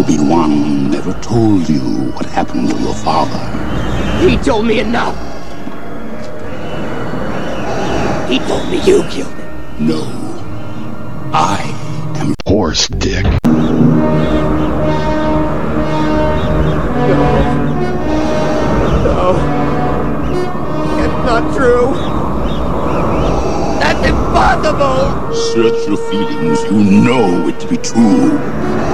Obi-Wan never told you what happened to your father. He told me enough. He told me you killed him. No. I am Horse Dick. No. It's not true. That's impossible. Search your feelings. You know it to be true.